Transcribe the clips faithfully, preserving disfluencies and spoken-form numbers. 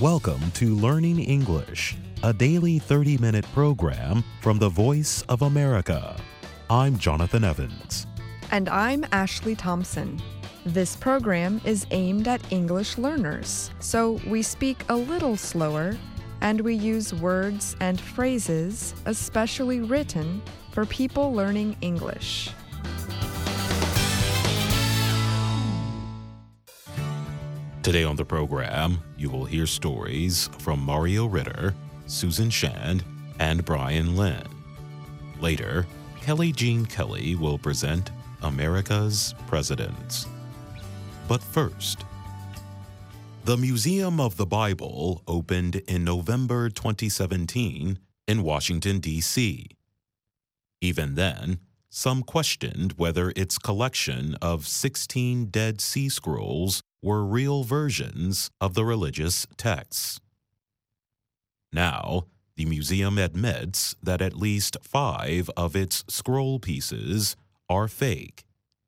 Welcome to Learning English, a daily thirty-minute program from the Voice of America. I'm Jonathan Evans. And I'm Ashley Thompson. This program is aimed at English learners, so we speak a little slower and we use words and phrases especially written for people learning English. Today on the program, you will hear stories from Mario Ritter, Susan Shand, and Brian Lynn. Later, Kelly Jean Kelly will present America's Presidents. But first, the Museum of the Bible opened in November twenty seventeen in Washington, D C Even then, some questioned whether its collection of sixteen Dead Sea Scrolls were real versions of the religious texts. Now, the museum admits that at least five of its scroll pieces are fake.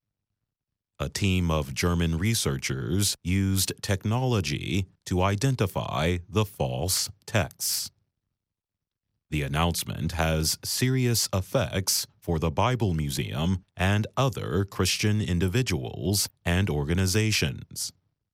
A team of German researchers used technology to identify the false texts. The announcement has serious effects for the Bible Museum and other Christian individuals and organizations.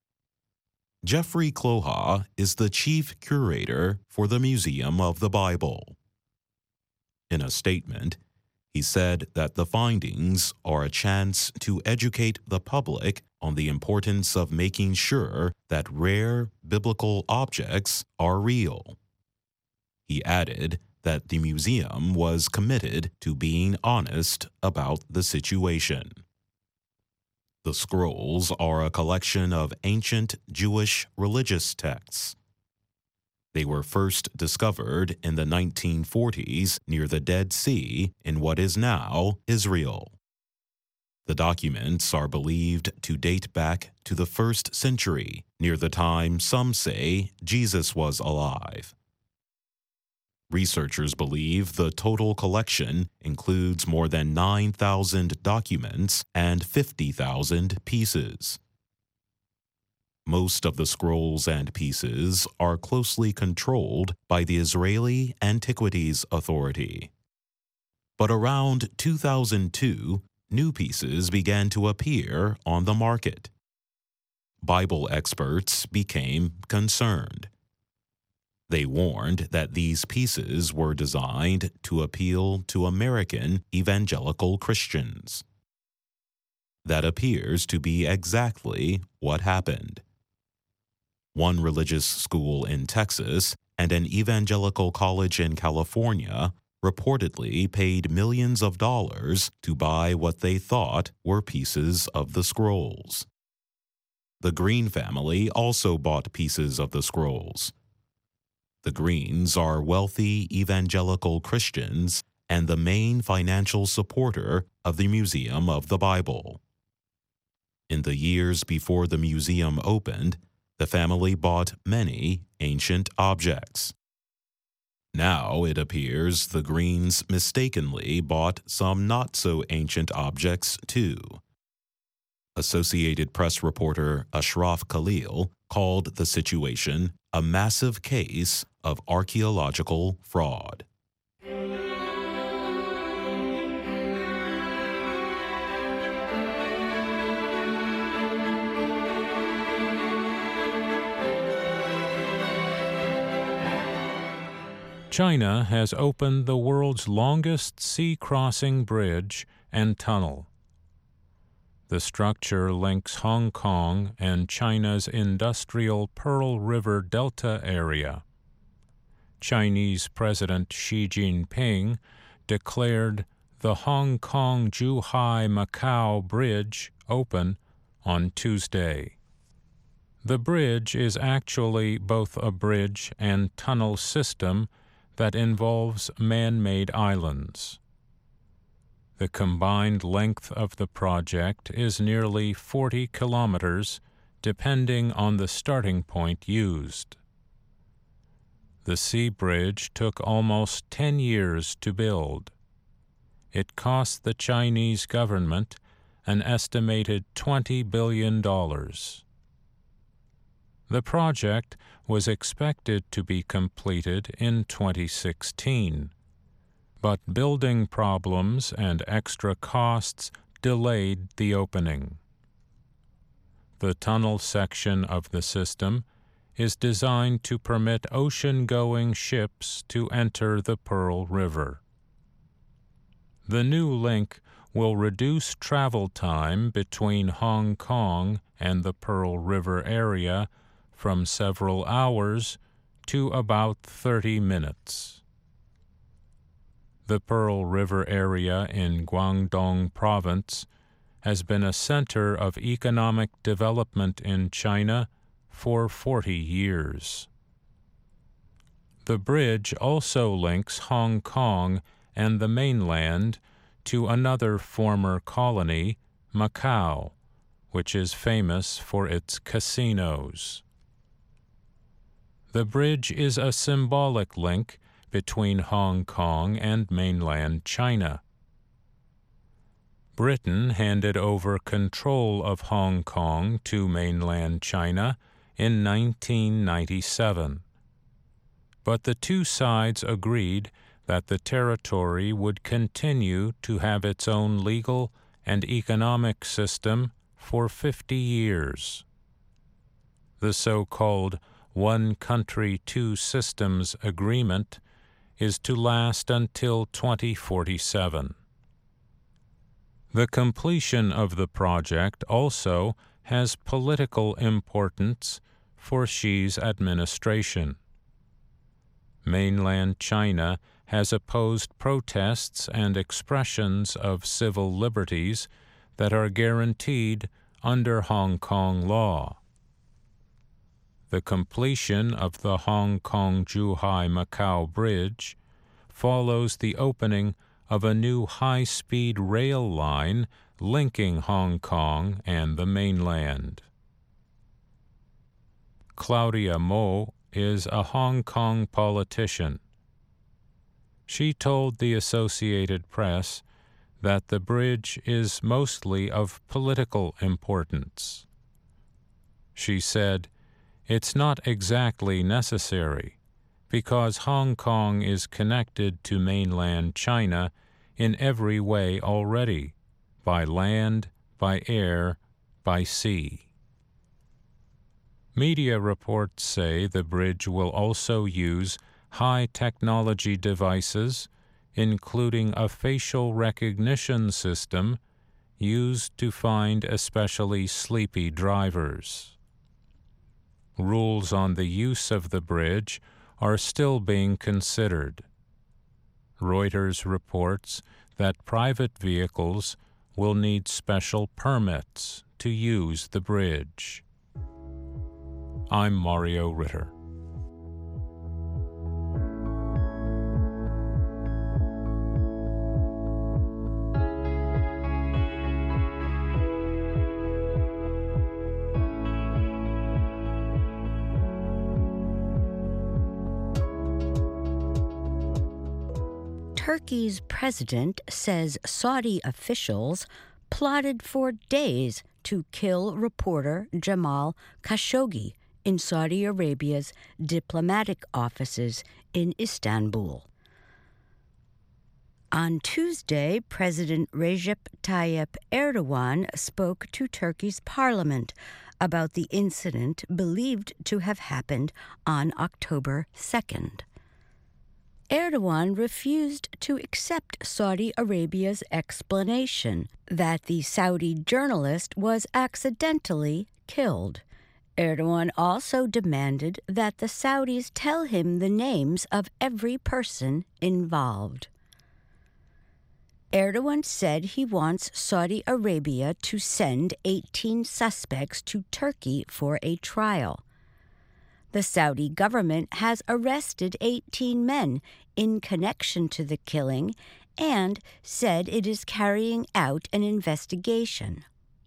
Jeffrey Kloha is the chief curator for the Museum of the Bible. In a statement, he said that the findings are a chance to educate the public on the importance of making sure that rare biblical objects are real. He added that the museum was committed to being honest about the situation. The scrolls are a collection of ancient Jewish religious texts. They were first discovered in the nineteen forties near the Dead Sea in what is now Israel. The documents are believed to date back to the first century, near the time some say Jesus was alive. Researchers believe the total collection includes more than nine thousand documents and fifty thousand pieces. Most of the scrolls and pieces are closely controlled by the Israeli Antiquities Authority. But around two thousand two, new pieces began to appear on the market. Bible experts became concerned. They warned that these pieces were designed to appeal to American evangelical Christians. That appears to be exactly what happened. One religious school in Texas and an evangelical college in California reportedly paid millions of dollars to buy what they thought were pieces of the scrolls. The Green family also bought pieces of the scrolls. The Greens are wealthy evangelical Christians and the main financial supporter of the Museum of the Bible. In the years before the museum opened, the family bought many ancient objects. Now it appears the Greens mistakenly bought some not-so-ancient objects too. Associated Press reporter Ashraf Khalil called the situation a massive case of archaeological fraud. China has opened the world's longest sea-crossing bridge and tunnel. The structure links Hong Kong and China's industrial Pearl River Delta area. Chinese President Xi Jinping declared the Hong Kong-Zhuhai-Macau Bridge open on Tuesday. The bridge is actually both a bridge and tunnel system that involves man-made islands. The combined length of the project is nearly forty kilometers, depending on the starting point used. The sea bridge took almost ten years to build. It cost the Chinese government an estimated twenty billion dollars. The project was expected to be completed in twenty sixteen, but building problems and extra costs delayed the opening. The tunnel section of the system is designed to permit ocean-going ships to enter the Pearl River. The new link will reduce travel time between Hong Kong and the Pearl River area from several hours to about thirty minutes. The Pearl River area in Guangdong Province has been a center of economic development in China for forty years. The bridge also links Hong Kong and the mainland to another former colony, Macau, which is famous for its casinos. The bridge is a symbolic link between Hong Kong and mainland China. Britain handed over control of Hong Kong to mainland China in nineteen ninety-seven, but the two sides agreed that the territory would continue to have its own legal and economic system for fifty years. The so-called One Country, Two Systems agreement is to last until twenty forty-seven. The completion of the project also has political importance for Xi's administration. Mainland China has opposed protests and expressions of civil liberties that are guaranteed under Hong Kong law. The completion of the Hong Kong-Zhuhai-Macau Bridge follows the opening of a new high-speed rail line linking Hong Kong and the mainland. Claudia Mo is a Hong Kong politician. She told the Associated Press that the bridge is mostly of political importance. She said, "It's not exactly necessary, because Hong Kong is connected to mainland China in every way already, by land, by air, by sea." Media reports say the bridge will also use high-technology devices, including a facial recognition system used to find especially sleepy drivers. Rules on the use of the bridge are still being considered. Reuters reports that private vehicles will need special permits to use the bridge. I'm Mario Ritter. Turkey's president says Saudi officials plotted for days to kill reporter Jamal Khashoggi in Saudi Arabia's diplomatic offices in Istanbul. On Tuesday, President Recep Tayyip Erdogan spoke to Turkey's parliament about the incident believed to have happened on October second. Erdogan refused to accept Saudi Arabia's explanation that the Saudi journalist was accidentally killed. Erdogan also demanded that the Saudis tell him the names of every person involved. Erdogan said he wants Saudi Arabia to send eighteen suspects to Turkey for a trial. The Saudi government has arrested eighteen men in connection to the killing and said it is carrying out an investigation.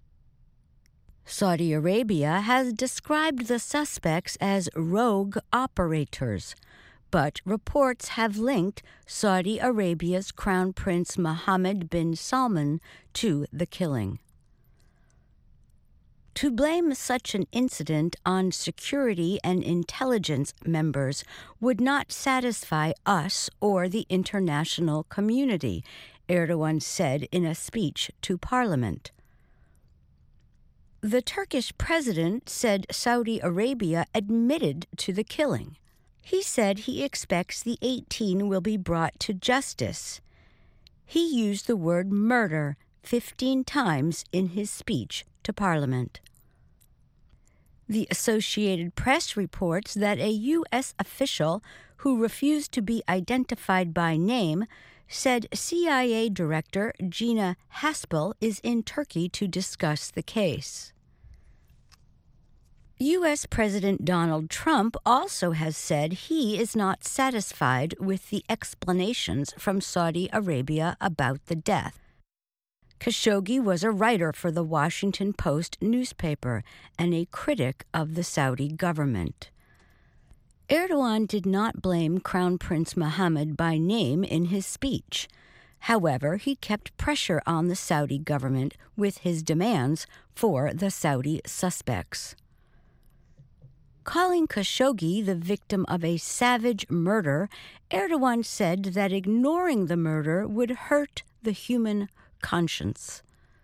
Saudi Arabia has described the suspects as rogue operators, but reports have linked Saudi Arabia's Crown Prince Mohammed bin Salman to the killing. To blame such an incident on security and intelligence members would not satisfy us or the international community, Erdogan said in a speech to Parliament. The Turkish president said Saudi Arabia admitted to the killing. He said he expects the eighteen will be brought to justice. He used the word murder fifteen times in his speech to Parliament. The Associated Press reports that a U S official who refused to be identified by name said C I A Director Gina Haspel is in Turkey to discuss the case. U S President Donald Trump also has said he is not satisfied with the explanations from Saudi Arabia about the death. Khashoggi was a writer for the Washington Post newspaper and a critic of the Saudi government. Erdogan did not blame Crown Prince Mohammed by name in his speech. However, he kept pressure on the Saudi government with his demands for the Saudi suspects. Calling Khashoggi the victim of a savage murder, Erdogan said that ignoring the murder would hurt the human conscience.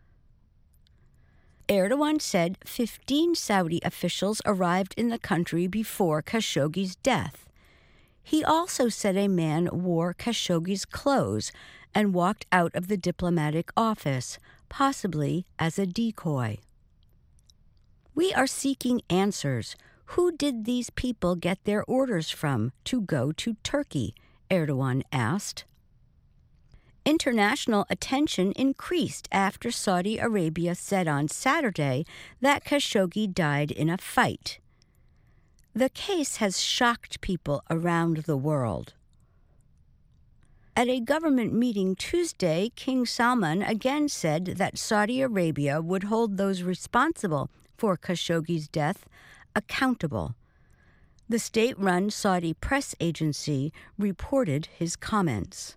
Erdogan said fifteen Saudi officials arrived in the country before Khashoggi's death. He also said a man wore Khashoggi's clothes and walked out of the diplomatic office, possibly as a decoy. We are seeking answers. Who did these people get their orders from to go to Turkey? Erdogan asked. International attention increased after Saudi Arabia said on Saturday that Khashoggi died in a fight. The case has shocked people around the world. At a government meeting Tuesday, King Salman again said that Saudi Arabia would hold those responsible for Khashoggi's death accountable. The state-run Saudi press agency reported his comments.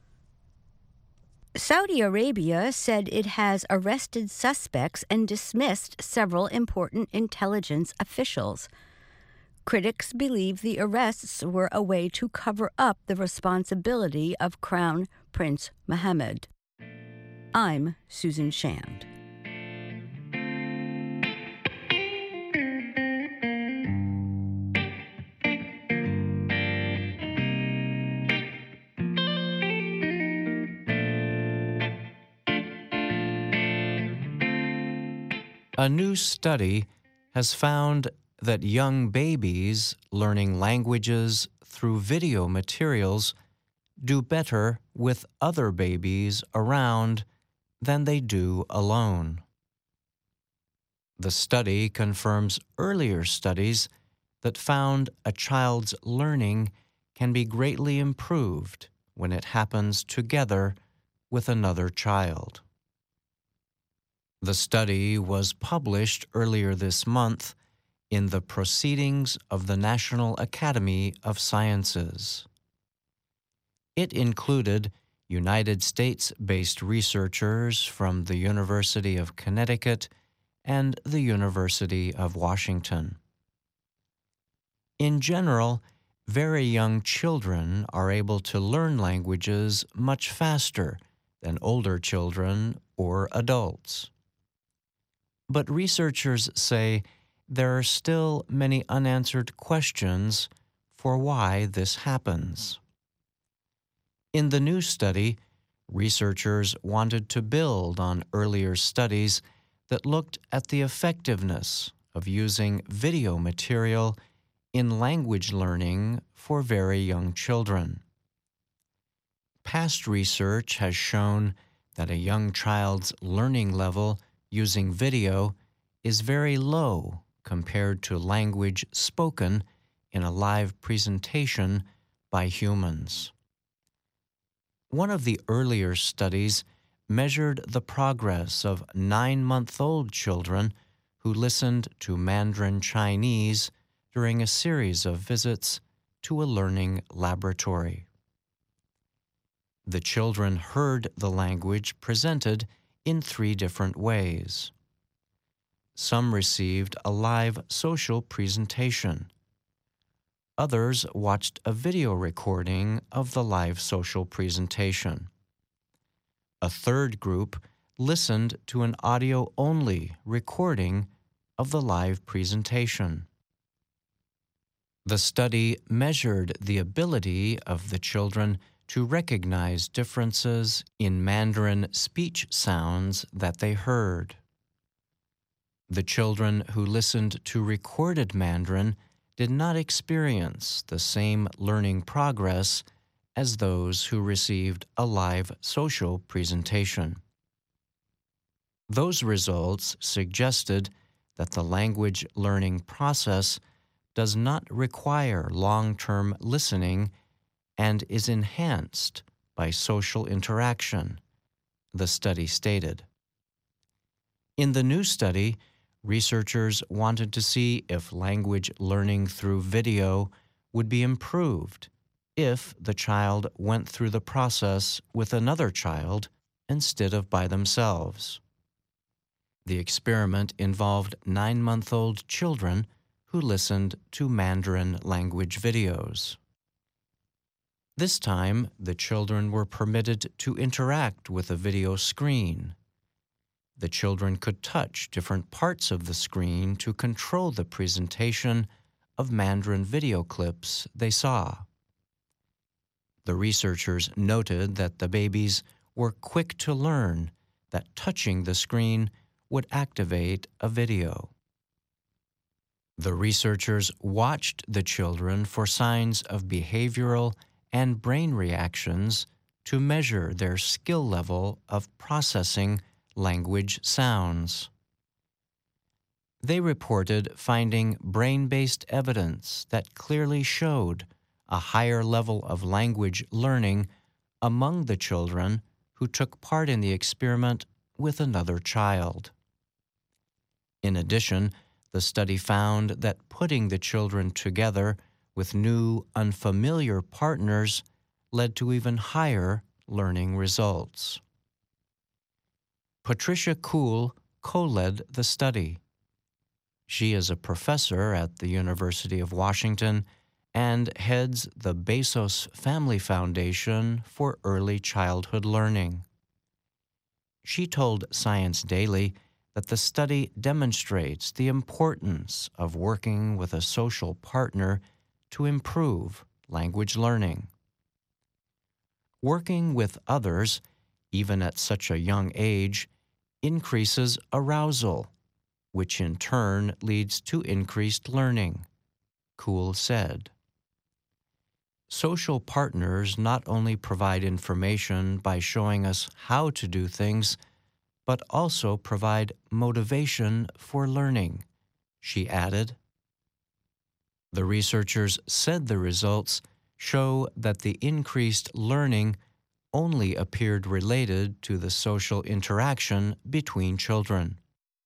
Saudi Arabia said it has arrested suspects and dismissed several important intelligence officials. Critics believe the arrests were a way to cover up the responsibility of Crown Prince Mohammed. I'm Susan Shand. A new study has found that young babies learning languages through video materials do better with other babies around than they do alone. The study confirms earlier studies that found a child's learning can be greatly improved when it happens together with another child. The study was published earlier this month in the Proceedings of the National Academy of Sciences. It included United States-based researchers from the University of Connecticut and the University of Washington. In general, very young children are able to learn languages much faster than older children or adults. But researchers say there are still many unanswered questions for why this happens. In the new study, researchers wanted to build on earlier studies that looked at the effectiveness of using video material in language learning for very young children. Past research has shown that a young child's learning level using video is very low compared to language spoken in a live presentation by humans. One of the earlier studies measured the progress of nine-month-old children who listened to Mandarin Chinese during a series of visits to a learning laboratory. The children heard the language presented in three different ways. some received a live social presentation. Others watched a video recording of the live social presentation. A third group listened to an audio-only recording of the live presentation. The study measured the ability of the children to recognize differences in Mandarin speech sounds that they heard. The children who listened to recorded Mandarin did not experience the same learning progress as those who received a live social presentation. Those results suggested that the language learning process does not require long-term listening and is enhanced by social interaction, the study stated. In the new study, researchers wanted to see if language learning through video would be improved if the child went through the process with another child instead of by themselves. The experiment involved nine-month-old children who listened to Mandarin language videos. This time, the children were permitted to interact with a video screen. The children could touch different parts of the screen to control the presentation of Mandarin video clips they saw. The researchers noted that the babies were quick to learn that touching the screen would activate a video. The researchers watched the children for signs of behavioral and brain reactions to measure their skill level of processing language sounds. They reported finding brain-based evidence that clearly showed a higher level of language learning among the children who took part in the experiment with another child. In addition, the study found that putting the children together with new, unfamiliar partners led to even higher learning results. Patricia Kuhl co-led the study. She is a professor at the University of Washington and heads the Bezos Family Foundation for Early Childhood Learning. She told Science Daily that the study demonstrates the importance of working with a social partner to improve language learning. Working with others, even at such a young age, increases arousal, which in turn leads to increased learning, Kuhl said. Social partners not only provide information by showing us how to do things, but also provide motivation for learning, she added. The researchers said the results show that the increased learning only appeared related to the social interaction between children.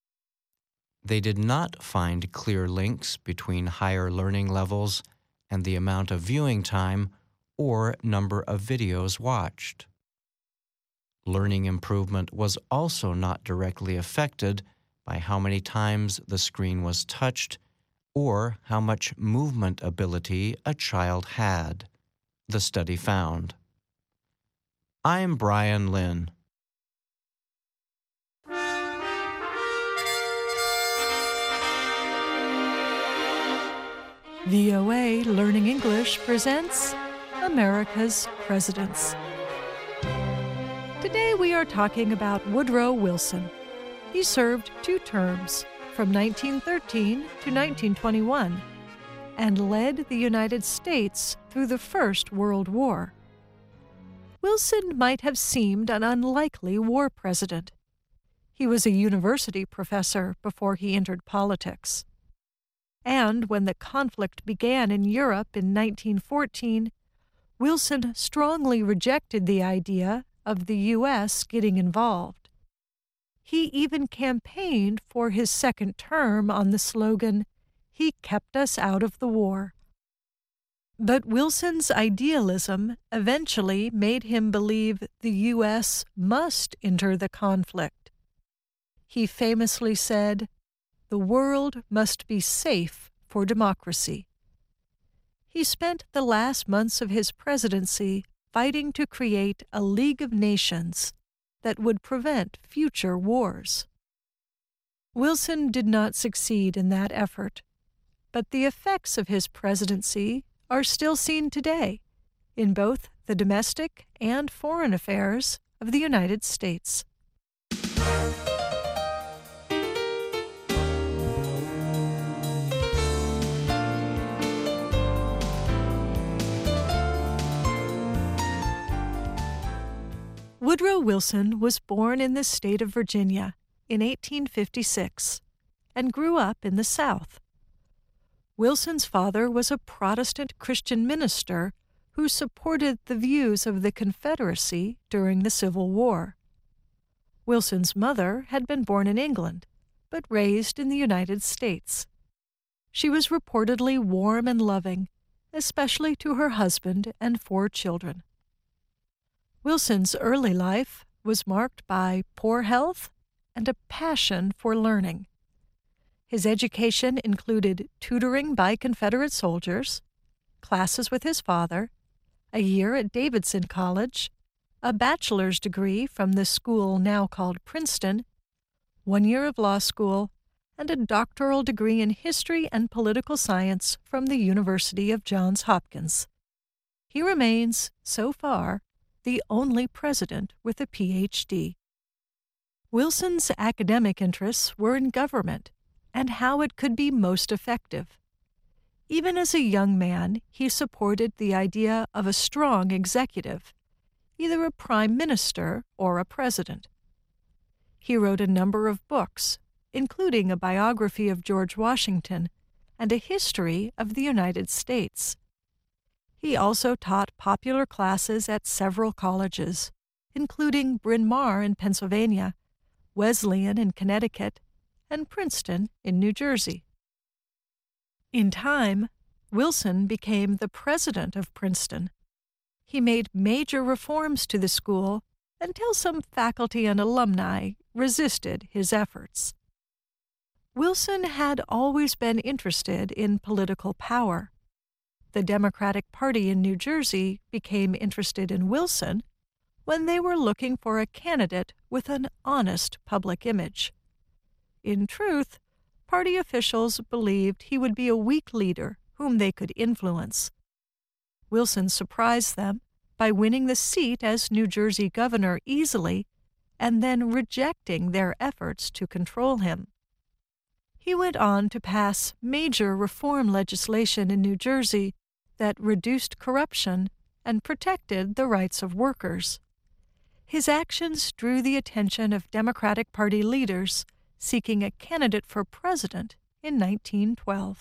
They did not find clear links between higher learning levels and the amount of viewing time or number of videos watched. Learning improvement was also not directly affected by how many times the screen was touched or how much movement ability a child had, the study found. I'm Brian Lynn. V O A Learning English presents America's Presidents. Today we are talking about Woodrow Wilson. He served two terms, from nineteen thirteen to nineteen twenty-one, and led the United States through the First World War. Wilson might have seemed an unlikely war president. He was a university professor before he entered politics. And when the conflict began in Europe in nineteen fourteen, Wilson strongly rejected the idea of the U S getting involved. He even campaigned for his second term on the slogan, "He kept us out of the war." But Wilson's idealism eventually made him believe the U S must enter the conflict. He famously said, the world must be safe for democracy. He spent the last months of his presidency fighting to create a League of Nations that would prevent future wars. Wilson did not succeed in that effort, but the effects of his presidency are still seen today in both the domestic and foreign affairs of the United States. Woodrow Wilson was born in the state of Virginia in eighteen fifty-six and grew up in the South. Wilson's father was a Protestant Christian minister who supported the views of the Confederacy during the Civil War. Wilson's mother had been born in England, but raised in the United States. She was reportedly warm and loving, especially to her husband and four children. Wilson's early life was marked by poor health and a passion for learning. His education included tutoring by Confederate soldiers, classes with his father, a year at Davidson College, a bachelor's degree from the school now called Princeton, one year of law school, and a doctoral degree in history and political science from the University of Johns Hopkins. He remains, so far, the only president with a P H D. Wilson's academic interests were in government and how it could be most effective. Even as a young man, he supported the idea of a strong executive, either a prime minister or a president. He wrote a number of books, including a biography of George Washington and a history of the United States. He also taught popular classes at several colleges, including Bryn Mawr in Pennsylvania, Wesleyan in Connecticut, and Princeton in New Jersey. In time, Wilson became the president of Princeton. He made major reforms to the school until some faculty and alumni resisted his efforts. Wilson had always been interested in political power. The Democratic Party in New Jersey became interested in Wilson when they were looking for a candidate with an honest public image. In truth, party officials believed he would be a weak leader whom they could influence. Wilson surprised them by winning the seat as New Jersey governor easily and then rejecting their efforts to control him. He went on to pass major reform legislation in New Jersey that reduced corruption and protected the rights of workers. His actions drew the attention of Democratic Party leaders seeking a candidate for president in nineteen twelve.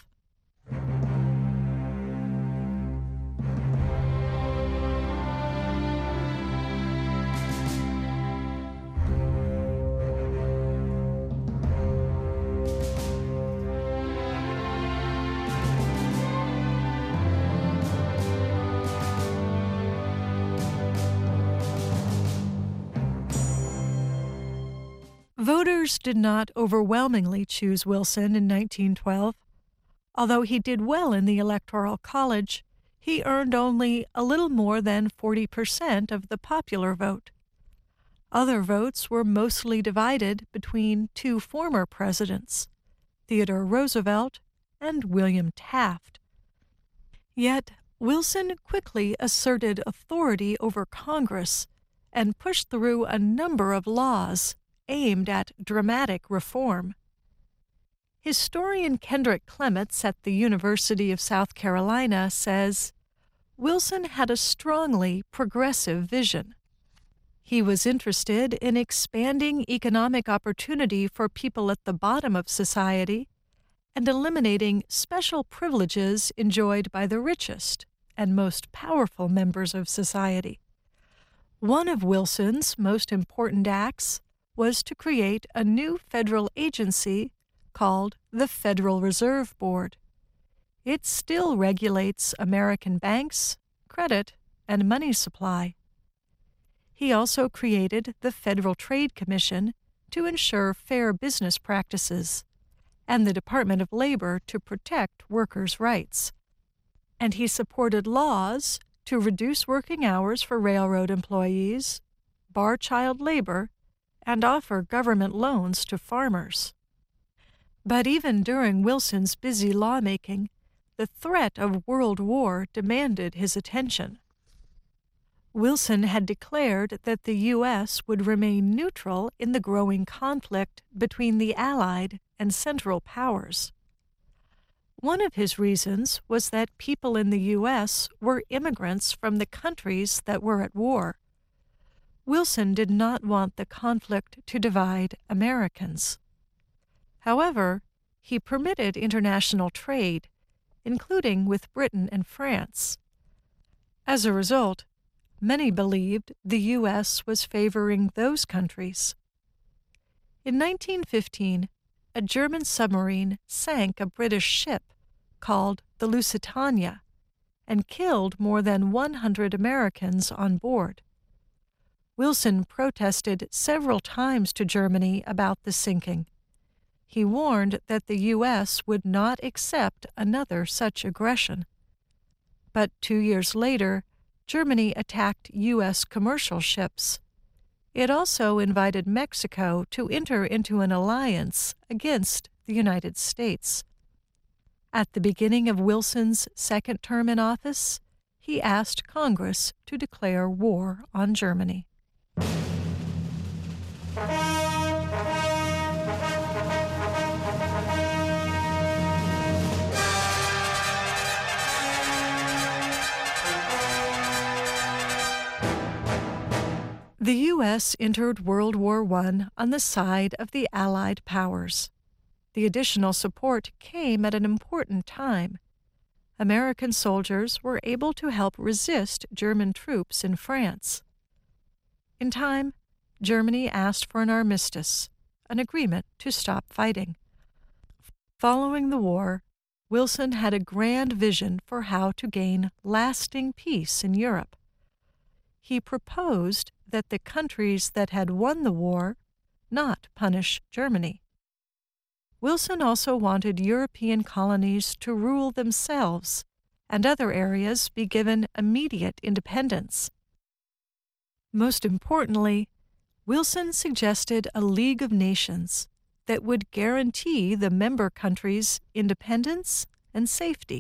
Voters did not overwhelmingly choose Wilson in nineteen twelve. Although he did well in the Electoral College, he earned only a little more than forty percent of the popular vote. Other votes were mostly divided between two former presidents, Theodore Roosevelt and William Taft. Yet Wilson quickly asserted authority over Congress and pushed through a number of laws aimed at dramatic reform. Historian Kendrick Clements at the University of South Carolina says, Wilson had a strongly progressive vision. He was interested in expanding economic opportunity for people at the bottom of society and eliminating special privileges enjoyed by the richest and most powerful members of society. One of Wilson's most important acts was to create a new federal agency called the Federal Reserve Board. It still regulates American banks, credit, and money supply. He also created the Federal Trade Commission to ensure fair business practices, and the Department of Labor to protect workers' rights. And he supported laws to reduce working hours for railroad employees, bar child labor, and offer government loans to farmers. But even during Wilson's busy lawmaking, the threat of world war demanded his attention. Wilson had declared that the U S would remain neutral in the growing conflict between the Allied and Central Powers. One of his reasons was that people in the U S were immigrants from the countries that were at war. Wilson did not want the conflict to divide Americans. However, he permitted international trade, including with Britain and France. As a result, many believed the U S was favoring those countries. In nineteen fifteen, a German submarine sank a British ship called the Lusitania and killed more than one hundred Americans on board. Wilson protested several times to Germany about the sinking. He warned that the U S would not accept another such aggression. But two years later, Germany attacked U S commercial ships. It also invited Mexico to enter into an alliance against the United States. At the beginning of Wilson's second term in office, he asked Congress to declare war on Germany. The U S entered World War One on the side of the Allied powers. The additional support came at an important time. American soldiers were able to help resist German troops in France. In time, Germany asked for an armistice, an agreement to stop fighting. Following the war, Wilson had a grand vision for how to gain lasting peace in Europe. He proposed that the countries that had won the war not punish Germany. Wilson also wanted European colonies to rule themselves and other areas be given immediate independence. Most importantly, Wilson suggested a League of Nations that would guarantee the member countries' independence and safety.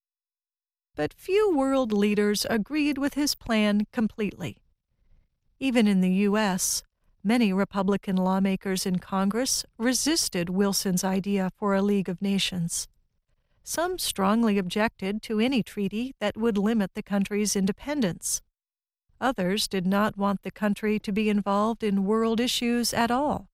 But few world leaders agreed with his plan completely. Even in the U S, many Republican lawmakers in Congress resisted Wilson's idea for a League of Nations. Some strongly objected to any treaty that would limit the country's independence. Others did not want the country to be involved in world issues at all.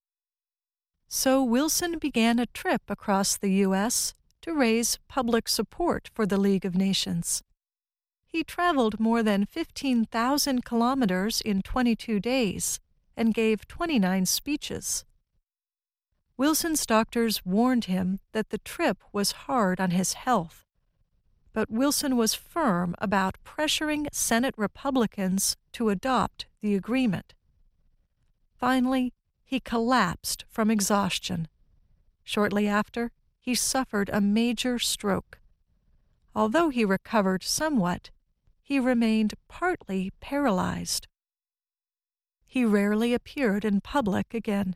So Wilson began a trip across the U S to raise public support for the League of Nations. He traveled more than fifteen thousand kilometers in twenty-two days and gave twenty-nine speeches. Wilson's doctors warned him that the trip was hard on his health, but Wilson was firm about pressuring Senate Republicans to adopt the agreement. Finally, he collapsed from exhaustion. Shortly after, he suffered a major stroke. Although he recovered somewhat, he remained partly paralyzed. He rarely appeared in public again.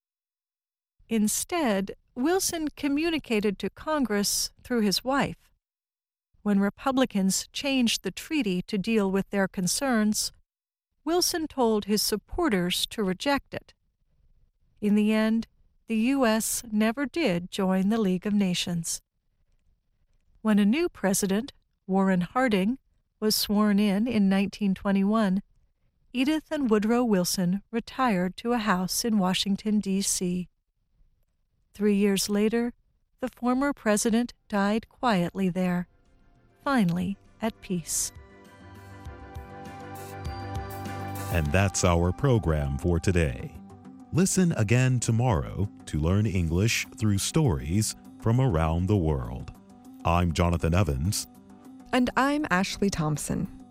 Instead, Wilson communicated to Congress through his wife. When Republicans changed the treaty to deal with their concerns, Wilson told his supporters to reject it. In the end, the U S never did join the League of Nations. When a new president, Warren Harding, was sworn in in nineteen twenty-one, Edith and Woodrow Wilson retired to a house in Washington, D C Three years later, the former president died quietly there, finally at peace. And that's our program for today. Listen again tomorrow to learn English through stories from around the world. I'm Jonathan Evans. And I'm Ashley Thompson.